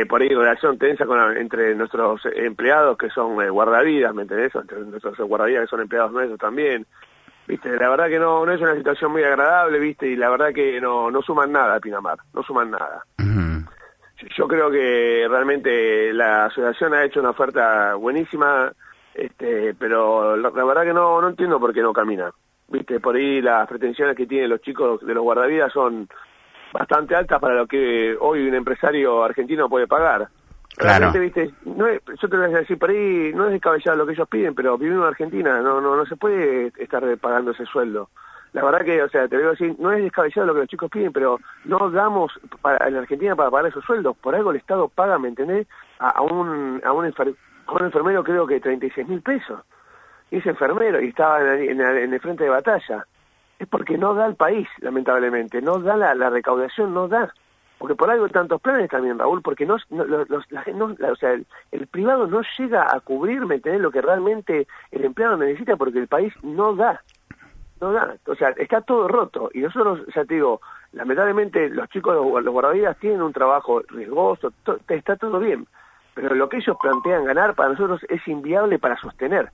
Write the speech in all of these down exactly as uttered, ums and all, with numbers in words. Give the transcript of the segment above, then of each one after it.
por ahí relación tensa con la, entre nuestros empleados que son eh, guardavidas, ¿me entendés? Entre nuestros guardavidas que son empleados nuestros también. Viste, la verdad que no no es una situación muy agradable, viste, y la verdad que no no suman nada a Pinamar, no suman nada. Uh-huh. yo, yo creo que realmente la asociación ha hecho una oferta buenísima, este, pero la, la verdad que no no entiendo por qué no camina. Viste, por ahí las pretensiones que tienen los chicos de los guardavidas son bastante altas para lo que hoy un empresario argentino puede pagar. Claro. Realmente, viste, no es, yo te lo voy a decir por ahí, no es descabellado lo que ellos piden, pero vivimos en Argentina, no no no se puede estar pagando ese sueldo. La verdad que, o sea, te digo así, no es descabellado lo que los chicos piden, pero no damos para, en Argentina para pagar esos sueldos. Por algo el Estado paga, ¿me entendés? A, a un a un, enfer, a un enfermero creo que treinta y seis mil pesos. Y ese enfermero, y estaba en, en, en el frente de batalla. Es porque no da el país, lamentablemente, no da la, la recaudación, no da. Porque por algo hay tantos planes también, Raúl, porque no, no, los, la, no la, o sea, el, el privado no llega a cubrir, ¿me entendés?, lo que realmente el empleado necesita, porque el país no da, no da, o sea, está todo roto, y nosotros, o sea, te digo, lamentablemente los chicos, los, los guardavidas tienen un trabajo riesgoso, to, está todo bien, pero lo que ellos plantean ganar para nosotros es inviable para sostener.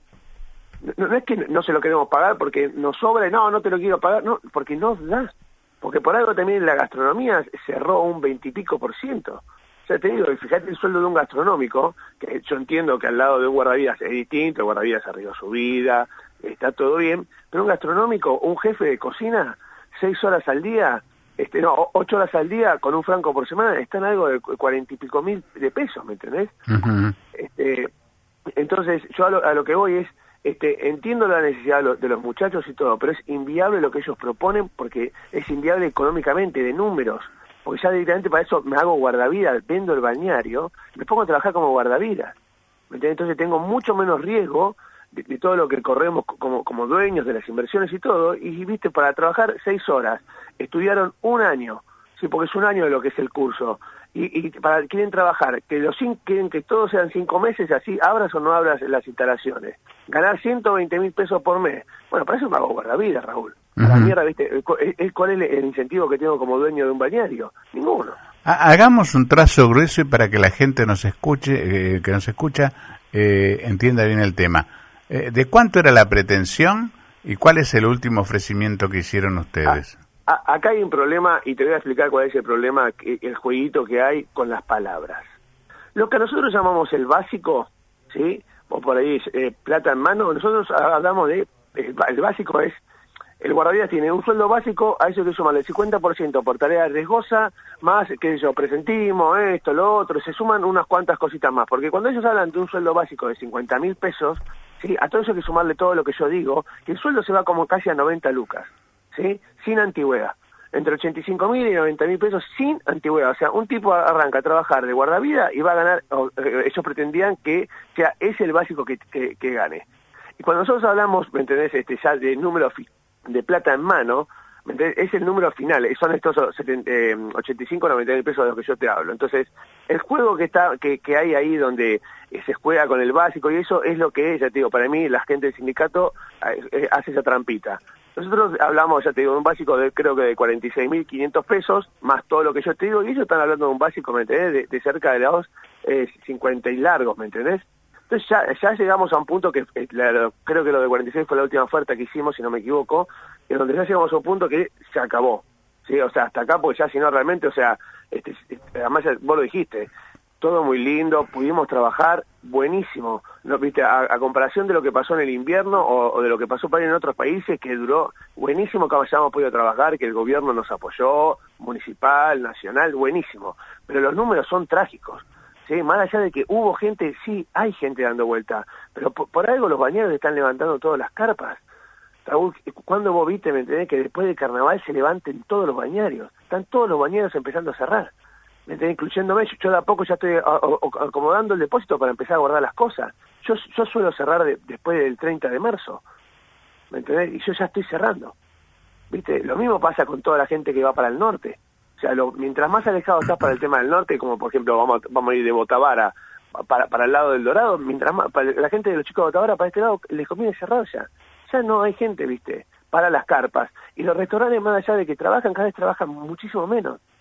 No, no es que no se lo queremos pagar porque nos sobra, no, no te lo quiero pagar, no, porque no da. Porque por algo también la gastronomía cerró un veintipico por ciento. O sea, te digo, fíjate el sueldo de un gastronómico, que yo entiendo que al lado de un guardavidas es distinto, el guardavidas arriba su vida, está todo bien, pero un gastronómico, un jefe de cocina, seis horas al día, este no, ocho horas al día con un franco por semana, están algo de cuarenta y pico mil de pesos, ¿me entendés? Uh-huh. Este, entonces, yo a lo, a lo que voy es, Este, entiendo la necesidad de los, de los muchachos y todo, pero es inviable lo que ellos proponen, porque es inviable económicamente, de números, porque ya directamente para eso me hago guardavidas, vendo el balneario, me pongo a trabajar como guardavidas, entonces tengo mucho menos riesgo de, de todo lo que corremos como, como dueños de las inversiones y todo, y viste, para trabajar seis horas, estudiaron un año, sí, porque es un año de lo que es el curso, y, y para quieren trabajar, que los quieren que todos sean cinco meses, así abras o no abras las instalaciones, ganar ciento veinte mil pesos por mes, bueno, para eso me hago guardavidas, Raúl. Uh-huh. La mierda, ¿viste? ¿Cuál es el incentivo que tengo como dueño de un balneario? Ninguno. Hagamos un trazo grueso y para que la gente nos escuche, eh, que nos escucha, eh, entienda bien el tema. Eh, ¿De cuánto era la pretensión y cuál es el último ofrecimiento que hicieron ustedes? Ah. Acá hay un problema, y te voy a explicar cuál es el problema, el jueguito que hay con las palabras. Lo que nosotros llamamos el básico, ¿sí? O por ahí eh, plata en mano, nosotros hablamos de, el, el básico es, el guardavidas tiene un sueldo básico, a eso que suman el cincuenta por ciento por tarea riesgosa, más, qué sé yo, presentismo, esto, lo otro, se suman unas cuantas cositas más, porque cuando ellos hablan de un sueldo básico de cincuenta mil pesos, ¿sí? A todo eso hay que sumarle todo lo que yo digo, que el sueldo se va como casi a noventa lucas. ¿Sí? Sin antigüedad, entre ochenta y cinco mil y noventa mil pesos sin antigüedad, o sea, un tipo arranca a trabajar de guardavida y va a ganar, o, eh, ellos pretendían que sea ese el básico que, que, que gane. Y cuando nosotros hablamos, ¿me entendés?, este, ya de número fi- de plata en mano, ¿me entendés?, es el número final, son estos setenta, eh, ochenta y cinco, noventa mil pesos de los que yo te hablo. Entonces, el juego que está que, que hay ahí donde eh, se juega con el básico y eso es lo que es, ya te digo, para mí la gente del sindicato eh, eh, hace esa trampita. Nosotros hablamos, ya te digo, de un básico de creo que de cuarenta y seis mil quinientos pesos, más todo lo que yo te digo, y ellos están hablando de un básico, ¿me entendés?, de, de cerca de los eh, cincuenta y largos, ¿me entendés? Entonces ya, ya llegamos a un punto que eh, la, creo que lo de cuarenta y seis fue la última oferta que hicimos, si no me equivoco, en donde ya llegamos a un punto que se acabó, ¿sí? O sea, hasta acá, porque ya si no realmente, o sea, este, este, además ya, vos lo dijiste, todo muy lindo, pudimos trabajar buenísimo, ¿no? ¿Viste? A, a comparación de lo que pasó en el invierno o, o de lo que pasó para en otros países, que duró buenísimo que hayamos podido trabajar, que el gobierno nos apoyó, municipal, nacional, buenísimo, pero los números son trágicos, ¿sí? Más allá de que hubo gente, sí, hay gente dando vuelta, pero por, por algo los bañeros están levantando todas las carpas. Raúl, ¿cuándo vos viste, me entendés, que después del carnaval se levanten todos los bañarios? Están todos los bañeros empezando a cerrar. ¿Me entendés? Incluyéndome, yo de a poco ya estoy acomodando el depósito para empezar a guardar las cosas. Yo yo suelo cerrar de, después del treinta de marzo, ¿me entendés? Y yo ya estoy cerrando, ¿viste? Lo mismo pasa con toda la gente que va para el norte. O sea, lo, mientras más alejado estás para el tema del norte, como por ejemplo vamos a, vamos a ir de Botavara para, para el lado del Dorado, mientras más, para la gente de los chicos de Botavara para este lado les conviene cerrar ya. Ya no hay gente, ¿viste? Para las carpas. Y los restaurantes, más allá de que trabajan, cada vez trabajan muchísimo menos.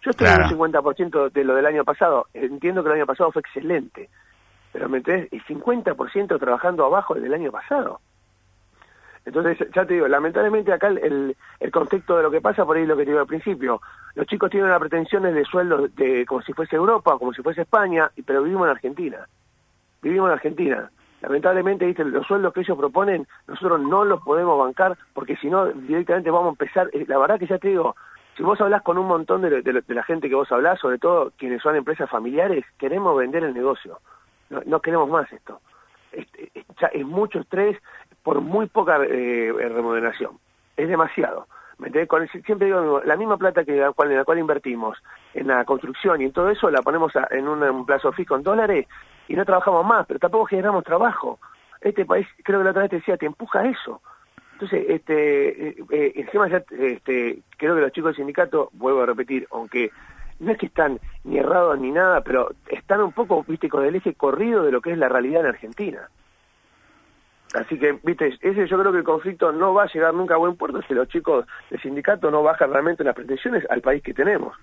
Yo estoy claro. en un cincuenta por ciento de lo del año pasado. Entiendo que el año pasado fue excelente, pero me entendés, y cincuenta por ciento trabajando abajo del año pasado. Entonces, ya te digo, lamentablemente acá el, el, el contexto de lo que pasa, por ahí lo que te digo al principio, los chicos tienen las pretensiones de sueldos de, como si fuese Europa, como si fuese España, pero vivimos en Argentina. Vivimos en Argentina. Lamentablemente, ¿viste? Los sueldos que ellos proponen, nosotros no los podemos bancar, porque si no, directamente vamos a empezar. La verdad que ya te digo, si vos hablás con un montón de, de, de la gente que vos hablás, sobre todo quienes son empresas familiares, queremos vender el negocio. No, no queremos más esto. Es, es, ya es mucho estrés por muy poca eh, remuneración. Es demasiado. ¿Me entendés? Con el, siempre digo, la misma plata que la cual, en la cual invertimos en la construcción y en todo eso, la ponemos a, en un, un plazo fijo en dólares y no trabajamos más, pero tampoco generamos trabajo. Este país, creo que la otra vez te decía, te empuja a eso. Entonces, este, eh, eh, encima ya, este, creo que los chicos del sindicato, vuelvo a repetir, aunque no es que están ni errados ni nada, pero están un poco, viste, con el eje corrido de lo que es la realidad en Argentina. Así que, viste, ese yo creo que el conflicto no va a llegar nunca a buen puerto si los chicos del sindicato no bajan realmente las pretensiones al país que tenemos.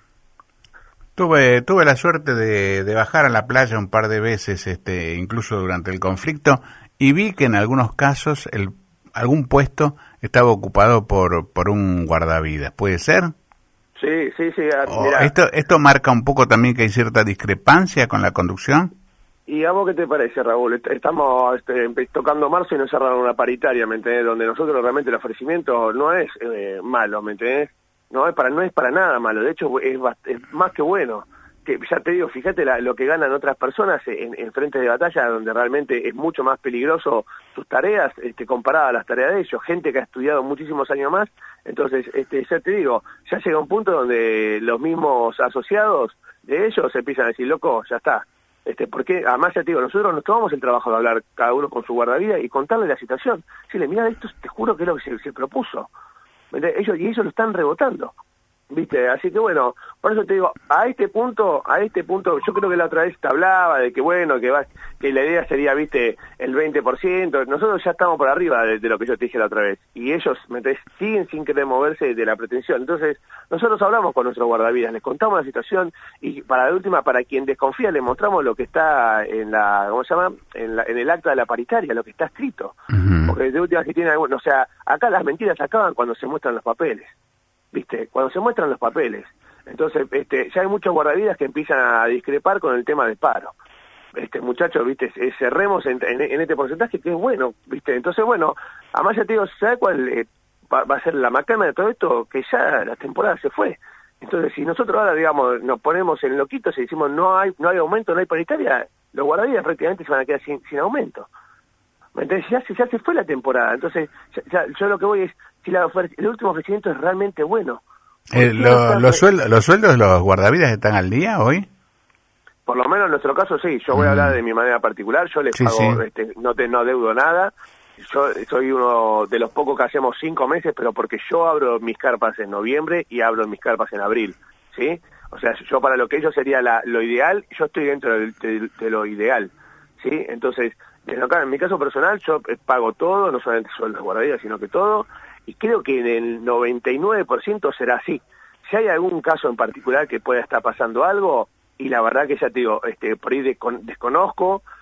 Tuve tuve la suerte de, de bajar a la playa un par de veces, este, incluso durante el conflicto, y vi que en algunos casos el algún puesto estaba ocupado por por un guardavidas. ¿Puede ser? Sí, sí, sí. Oh, mirá. esto esto marca un poco también que hay cierta discrepancia con la conducción. ¿Y a vos qué te parece, Raúl? Estamos este, tocando marzo y nos cerraron una paritaria, ¿me entendés? Donde nosotros realmente el ofrecimiento no es eh, malo, ¿me entendés? No es para no es para nada malo, de hecho es, es más que bueno. Que ya te digo, fíjate la, lo que ganan otras personas en, en frentes de batalla, donde realmente es mucho más peligroso sus tareas este, comparadas a las tareas de ellos, gente que ha estudiado muchísimos años más. Entonces, este, ya te digo, ya llega un punto donde los mismos asociados de ellos empiezan a decir, loco, ya está. Este, porque además ya te digo, nosotros nos tomamos el trabajo de hablar cada uno con su guardavidas y contarle la situación. Decirle, mira, esto te juro que es lo que se, se propuso. Ellos, y ellos lo están rebotando, ¿viste? Así que bueno, por eso te digo, a este punto, a este punto, yo creo que la otra vez te hablaba de que bueno, que va, que la idea sería, ¿viste? El veinte por ciento, nosotros ya estamos por arriba de, de lo que yo te dije la otra vez, y ellos, ¿me entendés? Siguen sin querer moverse de la pretensión. Entonces, nosotros hablamos con nuestros guardavidas, les contamos la situación, y para la última, para quien desconfía, le mostramos lo que está en la, ¿cómo se llama? En, la, en el acta de la paritaria, lo que está escrito. Uh-huh. Porque de última que tiene algún, o sea, acá las mentiras acaban cuando se muestran los papeles. ¿Viste? Cuando se muestran los papeles. Entonces, este, ya hay muchos guardavidas que empiezan a discrepar con el tema del paro. Este, muchachos, ¿viste? Cerremos en, en, en este porcentaje que es bueno, ¿viste? Entonces, bueno, además ya te digo, ¿sabes cuál eh, va, va a ser la macana de todo esto? Que ya la temporada se fue. Entonces, si nosotros ahora, digamos, nos ponemos en loquitos y decimos no hay no hay aumento, no hay paritaria, los guardavidas prácticamente se van a quedar sin, sin aumento. Entonces ya se, ya se fue la temporada. Entonces, ya, ya, yo lo que voy es, si la el último ofrecimiento es realmente bueno. Eh, lo, los, sueldos, ¿Los sueldos de los guardavidas están al día hoy? Por lo menos en nuestro caso sí. Yo voy mm. a hablar de mi manera particular. Yo les sí, pago, sí. Este, no te no adeudo nada. Yo soy uno de los pocos que hacemos cinco meses, pero porque yo abro mis carpas en noviembre y abro mis carpas en abril, ¿sí? O sea, yo para lo que ellos sería la, lo ideal, yo estoy dentro de, de, de lo ideal, ¿sí? Entonces, en mi caso personal, yo pago todo, no solamente sueldos guardavidas, sino que todo, y creo que en el noventa y nueve por ciento será así. Si hay algún caso en particular que pueda estar pasando algo, y la verdad que ya te digo, este, por ahí desconozco,